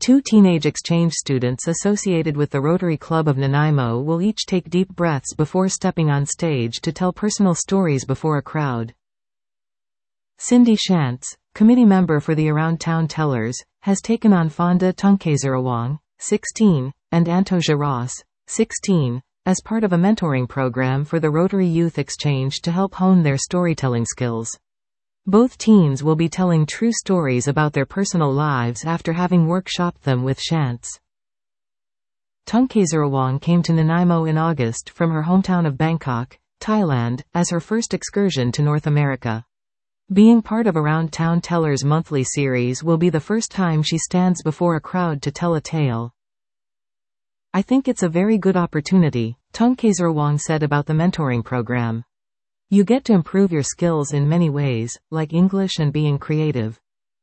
Two teenage exchange students associated with the Rotary Club of Nanaimo will each take deep breaths before stepping on stage to tell personal stories before a crowd. Cindy Shantz, committee member for the Around Town Tellers, has taken on Fonda Tunkezarawong, 16, and Antosia Ross, 16, as part of a mentoring program for the Rotary Youth Exchange to help hone their storytelling skills. Both teens will be telling true stories about their personal lives after having workshopped them with Shantz. Tunkezarawong came to Nanaimo in August from her hometown of Bangkok, Thailand, as her first excursion to North America. Being part of Around Town Tellers monthly series will be the first time she stands before a crowd to tell a tale. "I think it's a very good opportunity," Tunkezarawong said about the mentoring program. "You get to improve your skills in many ways, like English and being creative."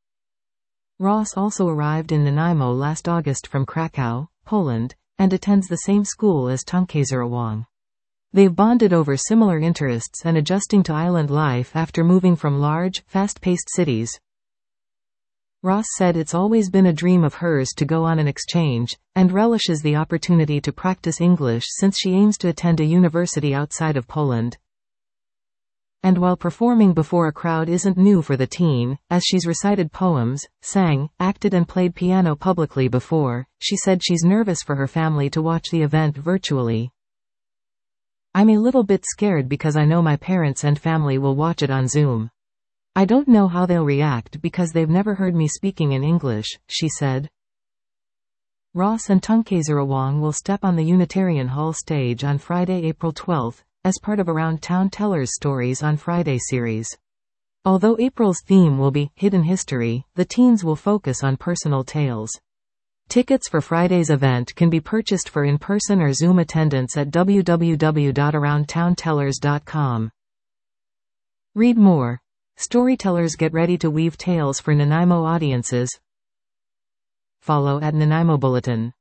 Ross also arrived in Nanaimo last August from Krakow, Poland, and attends the same school as Tunkezarawong. They've bonded over similar interests and adjusting to island life after moving from large, fast-paced cities. Ross said it's always been a dream of hers to go on an exchange, and relishes the opportunity to practice English since she aims to attend a university outside of Poland. And while performing before a crowd isn't new for the teen, as she's recited poems, sang, acted and played piano publicly before, she said she's nervous for her family to watch the event virtually. "I'm a little bit scared because I know my parents and family will watch it on Zoom. I don't know how they'll react because they've never heard me speaking in English," she said. Ross and Tunkezarawong will step on the Unitarian Hall stage on Friday, April 12, as part of Around Town Tellers Stories on Friday series. Although April's theme will be Hidden History, the teens will focus on personal tales. Tickets for Friday's event can be purchased for in-person or Zoom attendance at www.aroundtowntellers.com. Read more. Storytellers get ready to weave tales for Nanaimo audiences. Follow @NanaiMo Bulletin.